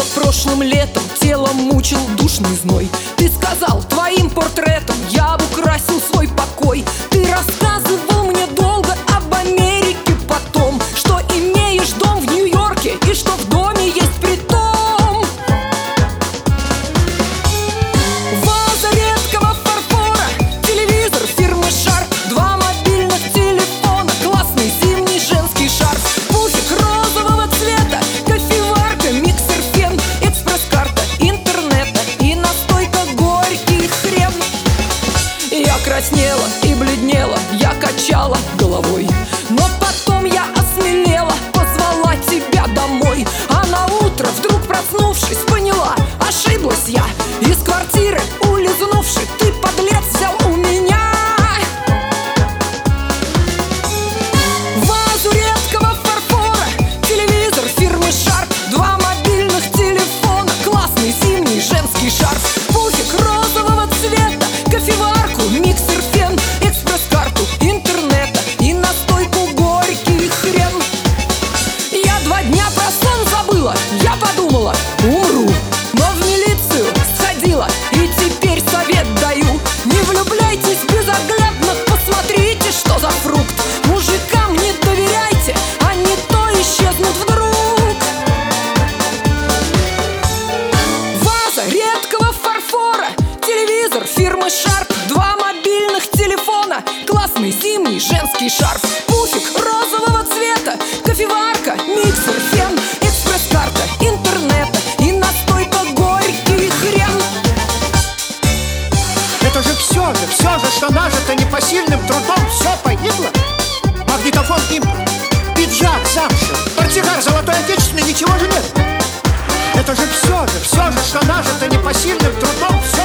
Прошлым летом тело мучил душный зной. Ты сказал, твоим портретом я украсил свой покой. Ты рассказывал мне долго об Америке потом, что имеешь дом в Нью-Йорке и что в доме есть притон. Ваза редкого фарфора, телевизор фирмы Sharp, 2 мобильных телефона, классный зимний женский шарф, пуфик розового цвета, кофеварка, миксер, фен, экспресс-карта интернета и настойка горький хрен. Я краснела и бледнела, я качала головой, но потом я осмелела, позвала тебя домой. А на утро, вдруг проснувшись, поняла, ошиблась я. Из квартиры улизнувши, ты, подлец, взял у меня вазу редкого фарфора, телевизор фирмы Sharp, 2 мобильных телефона, классный зимний женский шарф, пуфик розового цвета, кофеварку, миксер, фен, экспресс-карту интернета и настойку горький хрен. Я 2 дня про сон забыла, я подумала, умру, но в милицию сходила и теперь совет даю: не влюбляйтесь безоглядно, посмотрите, что за фрукт. Мужикам не доверяйте, а не то исчезнут вдруг. Ваза редкого фарфора, телевизор фирмы Sharp, 2 мобильных телефона, классный зимний женский шарф, пуфик розового цвета, кофеварка, миксер, фен, экспресс-карта интернета и настойка горький хрен. Это же, что нажито непосильным трудом, все погибло. Магнитофон импорт, пиджак замшевый, портсигар золотой отечественный, ничего же нет. Это же, что нажито непосильным трудом, все